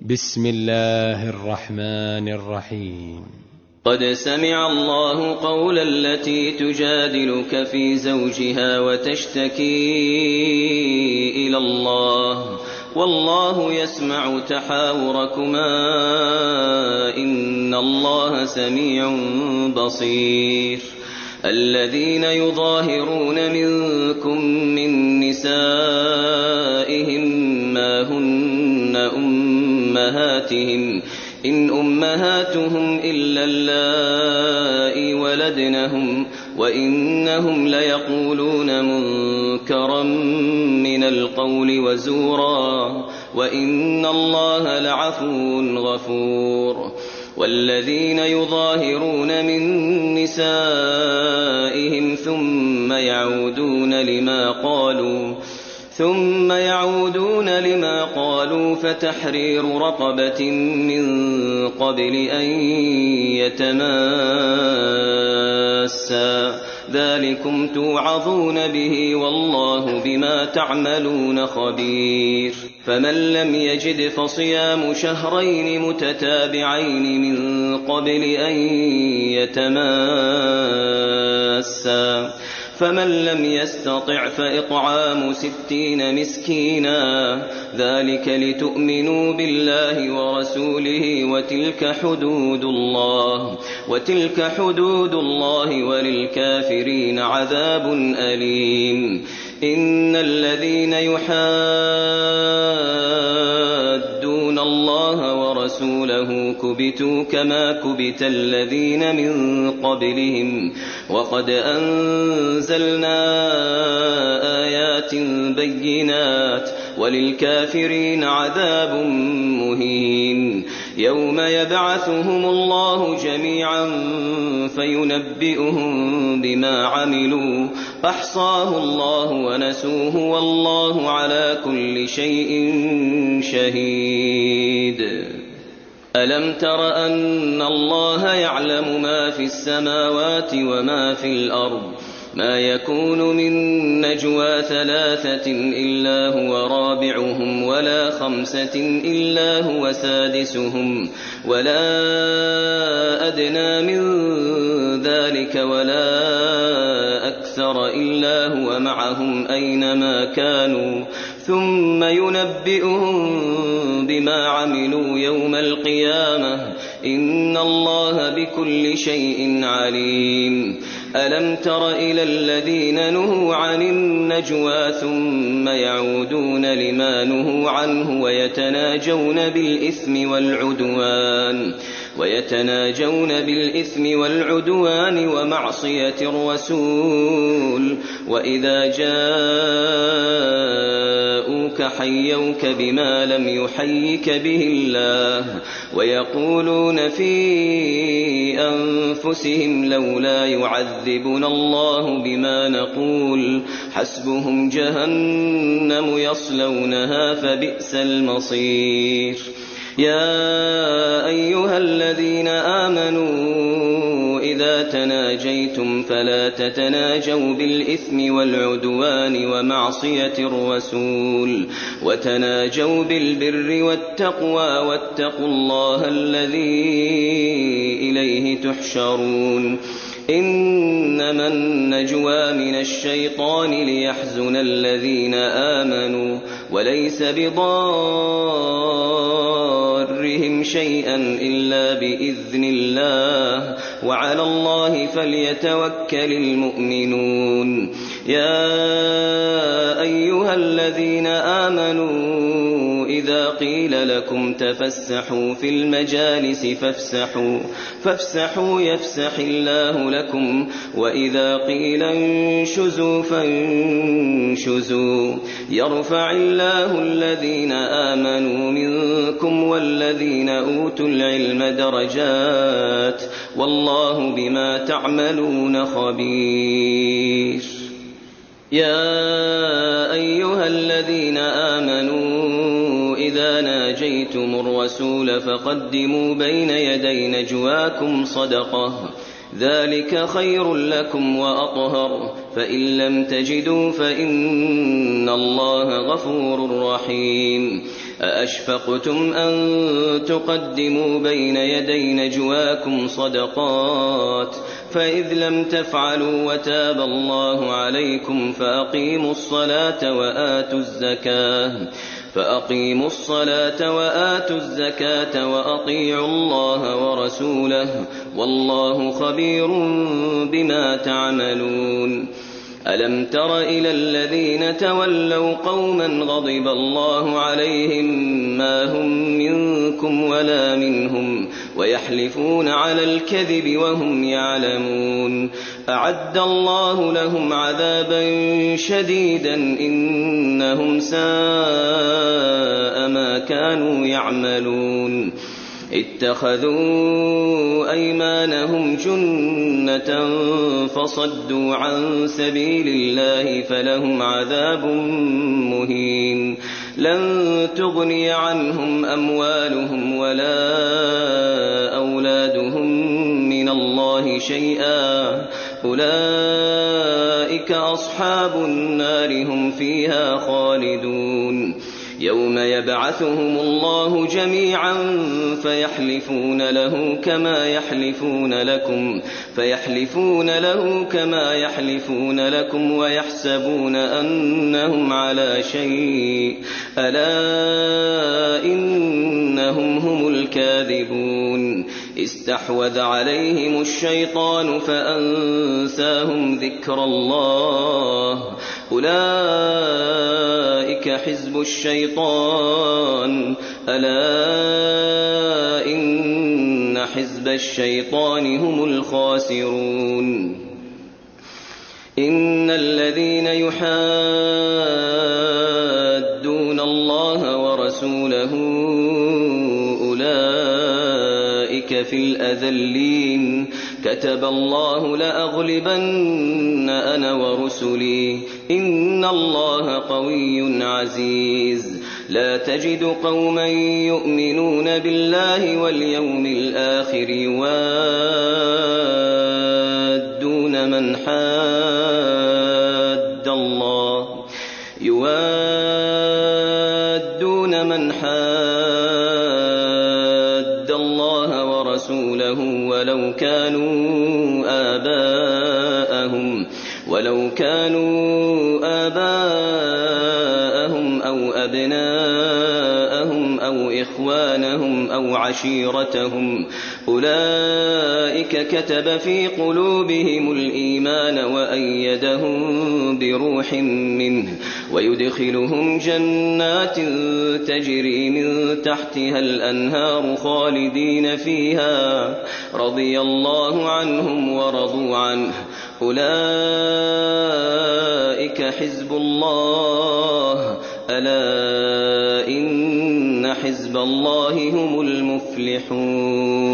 بسم الله الرحمن الرحيم. قد سمع الله قول التي تجادلك في زوجها وتشتكي إلى الله والله يسمع تحاوركما إن الله سميع بصير. الذين يظاهرون منكم من نسائهم ما هن أمهاتهم إن أمهاتهم إلا اللائي ولدنهم وإنهم ليقولون منكرا من القول وزورا وإن الله لعفو غفور. والذين يظاهرون من نسائهم ثم يعودون لما قالوا فتحرير رقبة من قبل أن يتماسا ذلكم توعظون به والله بما تعملون خبير. فمن لم يجد فصيام شهرين متتابعين من قبل أن يتماسا فمن لم يستطع فإطعام 60 مسكينا ذلك لتؤمنوا بالله ورسوله وتلك حدود الله وللكافرين عذاب أليم. إن الذين يحادون الله ورسوله كبتوا كما كبت الذين من قبلهم وقد أنزلنا آيات بينات وللكافرين عذاب مهين. يوم يبعثهم الله جميعا فينبئهم بما عملوا أحصاه الله ونسوه والله على كل شيء شهيد. ألم تر أن الله يعلم ما في السماوات وما في الأرض ما يكون من نجوى 3 إلا هو رابعهم ولا 5 إلا هو سادسهم ولا أدنى من ذلك ولا أكثر إلا هو معهم أينما كانوا ثم ينبئهم بما عملوا يوم القيامة إن الله بكل شيء عليم. ألم تر إلى الذين نهوا عن النجوى ثم يعودون لما نهوا عنه ويتناجون بالإثم والعدوان ومعصية الرسول وإذا جاءوك حيوك بما لم يحيك به الله ويقولون في أنفسهم لولا يعذبنا الله بما نقول حسبهم جهنم يصلونها فبئس المصير. يا أيها الذين آمنوا إذا تناجيتم فلا تتناجوا بالإثم والعدوان ومعصية الرسول وتناجوا بالبر والتقوى واتقوا الله الذي إليه تحشرون. إنما النجوى من الشيطان ليحزن الذين آمنوا وليس بضارهم شيئا إلا بإذن الله وعلى الله فليتوكل المؤمنون. يا أيها الذين آمنوا إذا قيل لكم تفسحوا في المجالس فافسحوا يفسح الله لكم وإذا قيل انشزوا فانشزوا يرفع الله الذين آمنوا منكم والذين أوتوا العلم درجات والله بما تعملون خبير. يا أيها الذين آمنوا إذا ناجيتم الرسول فقدموا بين يدي نجواكم صدقة ذلك خير لكم وأطهر فإن لم تجدوا فإن الله غفور رحيم. أأشفقتم أن تقدموا بين يدي نجواكم صدقات فإذ لم تفعلوا وتاب الله عليكم فأقيموا الصلاة وآتوا الزكاة وأطيعوا الله ورسوله والله خبير بما تعملون. ألم تر إلى الذين تولوا قوما غضب الله عليهم ما هم منكم ولا منهم ويحلفون على الكذب وهم يعلمون أعد الله لهم عذابا شديدا إنهم ساء ما كانوا يعملون. اتخذوا أيمانهم جنة فصدوا عن سبيل الله فلهم عذاب مهين. لن تغني عنهم أموالهم ولا أولادهم من الله شيئا أولئك أصحاب النار هم فيها خالدون. يوم يبعثهم الله جميعا فيحلفون له كما يحلفون لكم ويحسبون أنهم على شيء ألا إنهم هم الكاذبون. استحوذ عليهم الشيطان فأنساهم ذكر الله أولئك حزب الشيطان ألا إن حزب الشيطان هم الخاسرون. إن الذين يحادون الله ورسوله أولئك في الأذلين كتب الله لأغلبن أنا ورسلي إن الله قوي عزيز. لا تجد قوما يؤمنون بالله واليوم الآخر يوادون من حاد الله ورسوله ولو كانوا آباءهم أو أبناءهم أو إخوانهم أو عشيرتهم أولئك كتب في قلوبهم الإيمان وأيدهم بروح منه ويدخلهم جنات تجري من تحتها الأنهار خالدين فيها رضي الله عنهم ورضوا عنه أولئك حزب الله ألا إن حزب الله هم المفلحون.